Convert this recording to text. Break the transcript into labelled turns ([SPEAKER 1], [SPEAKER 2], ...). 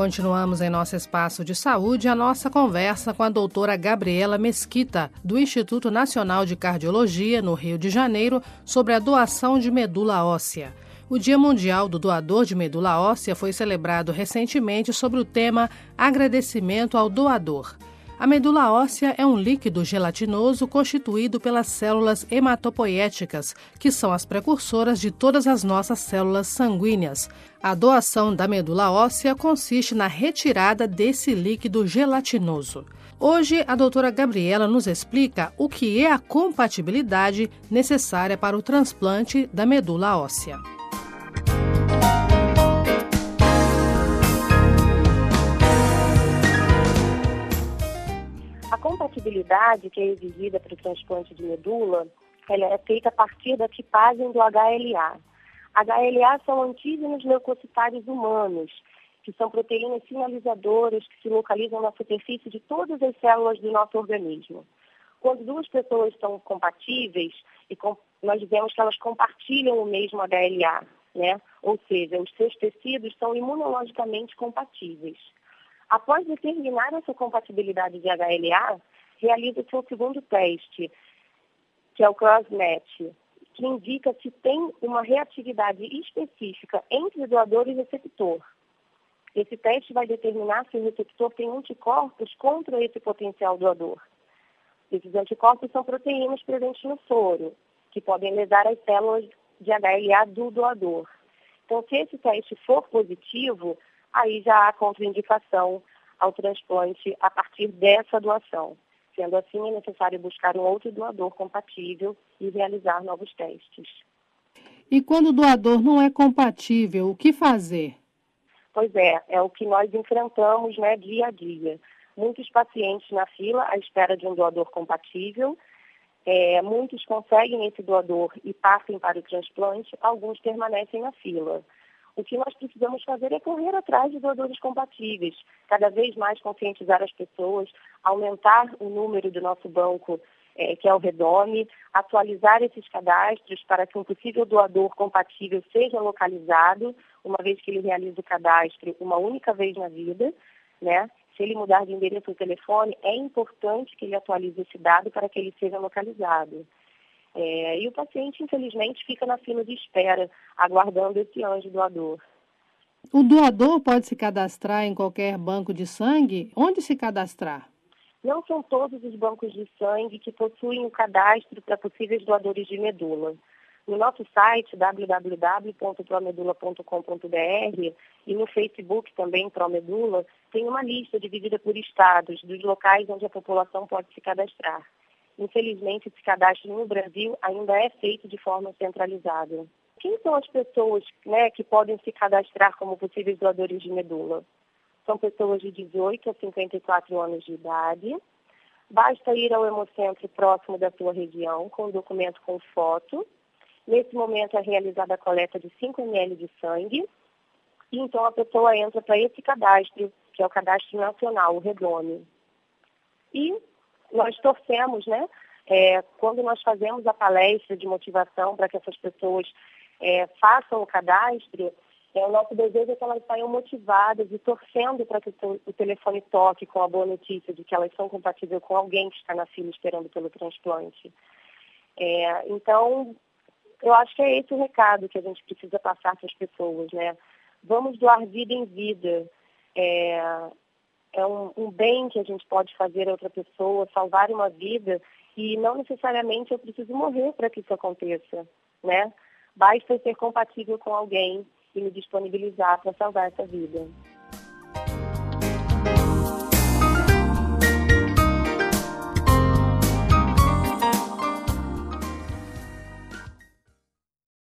[SPEAKER 1] continuamos em nosso espaço de saúde a nossa conversa com a doutora Gabriela Mesquita, do Instituto Nacional de Cardiologia, no Rio de Janeiro, sobre a doação de medula óssea. O Dia Mundial do Doador de Medula Óssea foi celebrado recentemente sobre o tema Agradecimento ao Doador. A medula óssea é um líquido gelatinoso constituído pelas células hematopoéticas, que são as precursoras de todas as nossas células sanguíneas. A doação da medula óssea consiste na retirada desse líquido gelatinoso. Hoje, a doutora Gabriela nos explica o que é a compatibilidade necessária para o transplante da medula óssea.
[SPEAKER 2] A compatibilidade que é exigida para o transplante de medula, ela é feita a partir da tipagem do HLA. HLA são antígenos leucocitários humanos, que são proteínas sinalizadoras que se localizam na superfície de todas as células do nosso organismo. Quando duas pessoas são compatíveis, nós dizemos que elas compartilham o mesmo HLA, né? Ou seja, os seus tecidos são imunologicamente compatíveis. Após determinar essa compatibilidade de HLA, realiza-se um segundo teste, que é o cross-match, que indica se tem uma reatividade específica entre doador e receptor. Esse teste vai determinar se o receptor tem anticorpos contra esse potencial doador. Esses anticorpos são proteínas presentes no soro, que podem lesar as células de HLA do doador. Então, se esse teste for positivo, aí já há contraindicação ao transplante a partir dessa doação. Sendo assim, é necessário buscar um outro doador compatível e realizar novos testes.
[SPEAKER 1] E quando o doador não é compatível, o que fazer?
[SPEAKER 2] Pois é o que nós enfrentamos, né, dia a dia. Muitos pacientes na fila à espera de um doador compatível, muitos conseguem esse doador e partem para o transplante, alguns permanecem na fila. O que nós precisamos fazer é correr atrás de doadores compatíveis, cada vez mais conscientizar as pessoas, aumentar o número do nosso banco, que é o Redome, atualizar esses cadastros para que um possível doador compatível seja localizado, uma vez que ele realiza o cadastro uma única vez na vida, né? Se ele mudar de endereço ou telefone, é importante que ele atualize esse dado para que ele seja localizado. E o paciente, infelizmente, fica na fila de espera, aguardando esse anjo doador.
[SPEAKER 1] O doador pode se cadastrar em qualquer banco de sangue? Onde se cadastrar?
[SPEAKER 2] Não são todos os bancos de sangue que possuem o cadastro para possíveis doadores de medula. No nosso site, www.promedula.com.br, e no Facebook também, Promedula, tem uma lista dividida por estados dos locais onde a população pode se cadastrar. Infelizmente, esse cadastro no Brasil ainda é feito de forma centralizada. Quem são as pessoas, né, que podem se cadastrar como possíveis doadores de medula? São pessoas de 18 a 54 anos de idade. Basta ir ao hemocentro próximo da sua região com um documento com foto. Nesse momento é realizada a coleta de 5 ml de sangue. E então a pessoa entra para esse cadastro, que é o cadastro nacional, o Redome. E nós torcemos, né, quando nós fazemos a palestra de motivação para que essas pessoas façam o cadastro, o nosso desejo é que elas saiam motivadas e torcendo para que o telefone toque com a boa notícia de que elas são compatíveis com alguém que está na fila esperando pelo transplante. Então, eu acho que é esse o recado que a gente precisa passar para as pessoas, né? Vamos doar vida em vida. É um bem que a gente pode fazer a outra pessoa, salvar uma vida, e não necessariamente eu preciso morrer para que isso aconteça, né? Basta ser compatível com alguém e me disponibilizar para salvar essa vida.